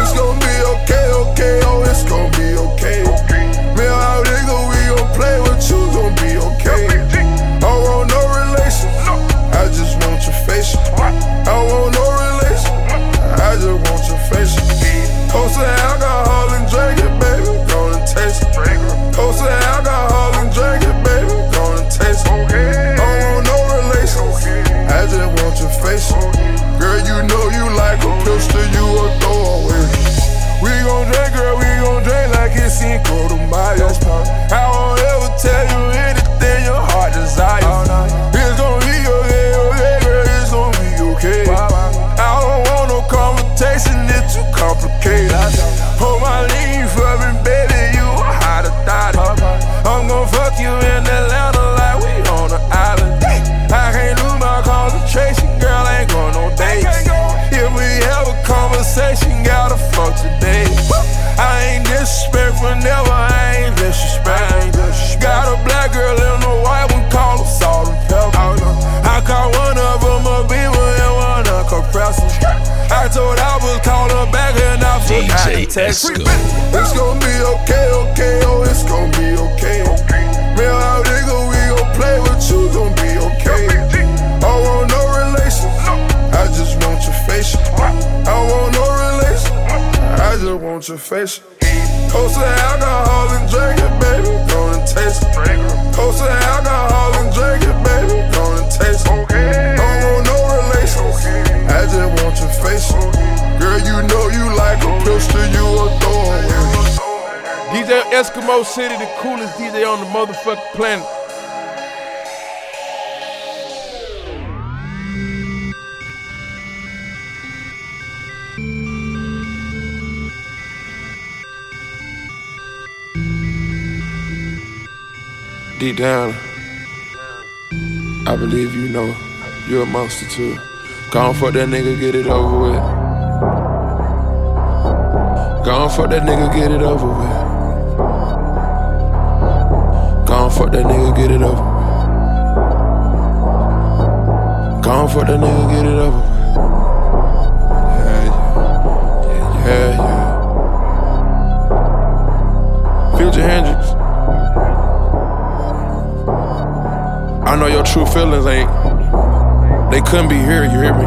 It's gon' be okay, okay, oh, it's gon' be okay. Me and my nigga, we gon' play with you, gon' be okay. I don't want no relation, I just want your face. I don't want no relation, I just want your face. Post alcohol and drink it, baby, gonna taste it. Post alcohol and drink it, baby, gonna taste it. I don't want no relation, I just want your face. Girl, you know you like a pistol, you a throwaway. We gon' drink, girl, we gon' drink like it's Cinco de Mayo. I won't ever tell you anything your heart desires. It's gon' be okay, okay, girl, it's gon' be okay. I don't want no conversation, it's too complicated. Hold my lean for me, baby, you a hotter thotty. I'm gon' fuck you in Atlanta like we on the island. I can't lose my concentration, girl, ain't going no dates. If we have a conversation, gotta fuck today. I ain't disrespectful, never, I ain't disrespectful. Got a black girl and a white one, call her salt and pepper. I call one of them a beaver and one a compressor. I told I was call her back and I forgot to text her. It's gon' be okay, okay, oh, it's gon' be okay. Me and my nigga, we gon' play with you, gon' be okay. I don't want no relation, I just want your face. I don't want no relation, I just want your face. Post alcohol and drink it, baby, gonna taste it. Post alcohol and drink it, baby, gonna taste it. I don't want no relation, I just want your face. Girl, you know you like a pistol, you a throwaway. DJ Eskimo City, the coolest DJ on the motherfucking planet. Deep down, I believe you know you're a monster too. Go on, fuck that nigga, get it over with. Go on, fuck that nigga, get it over with. Go on, fuck that nigga, get it over with. Go on, fuck that nigga, get it over with. Yeah. Future Hendrix. I know your true feelings they couldn't be here, you hear me?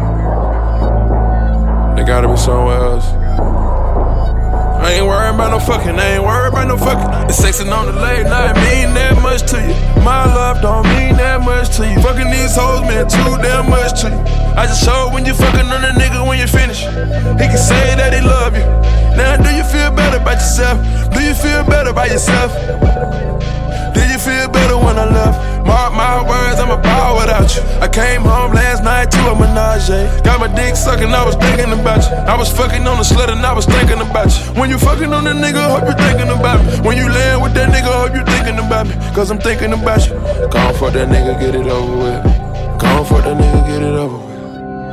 They gotta be somewhere else. I ain't worried about no fucking, The sexing on the late night mean that much to you. My love don't mean that much to you. Fucking these hoes mean too damn much to you. I just showed when you fucking on a nigga when you finish. He can say that he love you. Now do you feel better about yourself? Do you feel better about yourself? Did you feel better when I left? Mark my words, I'm a ball without you. I came home last night to a menage. Got my dick sucking, I was thinking about you. I was fucking on the slut and I was thinking about you. When you fucking on the nigga, hope you're thinking about me. When you laying with that nigga, hope you're thinking about me. Cause I'm thinking about you. Go on, fuck that nigga, get it over with. Go on, fuck that nigga, get it over with.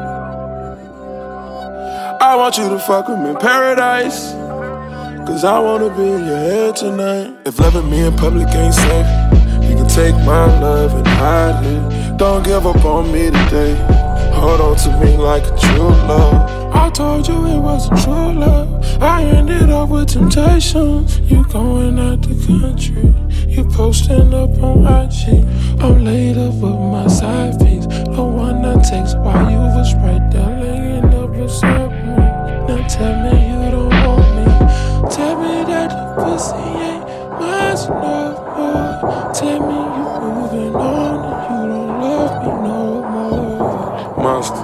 I want you to fuck with me in paradise. Cause I wanna be in your head tonight. If loving me in public ain't safe, you can take my love and hide it. Don't give up on me today. Hold on to me like a true love. I told you it wasn't true love. I ended up with temptations. You going out the country, you posting up on IG. I'm laid up with my side piece, the one that takes while you was right there laying up beside me. Now tell me you don't want me. Tell me that the pussy ain't mine no more. Tell me you moving on and you don't love me no more. Monster.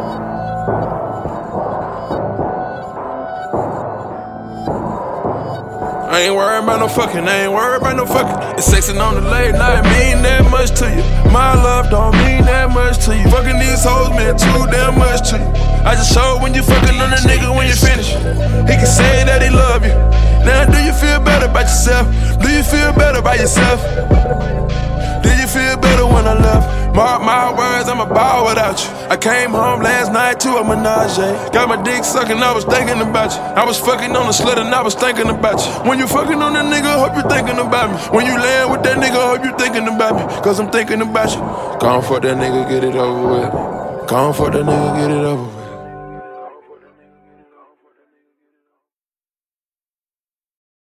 I ain't worried about no fucking, The sexing on the late night mean that much to you. My love don't mean that much to you. Fucking these hoes mean too damn much to you. I just showed when you fucking on a nigga when you finish. He can say that he love you. Now do you feel better about yourself? Do you feel better about yourself? Did you feel better when I left? Mark my words, I'm a ball without you. I came home last night to a menage. Got my dick sucking, I was thinking about you. I was fucking on the slut and I was thinking about you. When you fucking on that nigga, hope you're thinking about me. When you laying with that nigga, hope you're thinking about me. Cause I'm thinking about you. Go on, fuck that nigga, get it over with. Go on, fuck that nigga, get it over with.